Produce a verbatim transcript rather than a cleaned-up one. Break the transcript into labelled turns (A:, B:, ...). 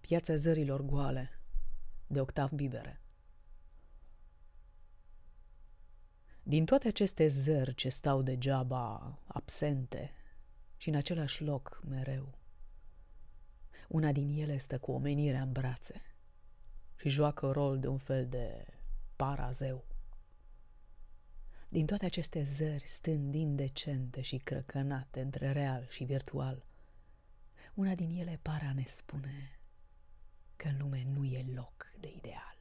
A: Piața zărilor goale, de Octav Bibere. Din toate aceste zări ce stau degeaba absente și în același loc mereu, una din ele stă cu omenirea în brațe și joacă rol de un fel de parazeu. Din toate aceste zări stând indecente și crăcănate între real și virtual, una din ele pare a ne spune că în lume nu e loc de ideal.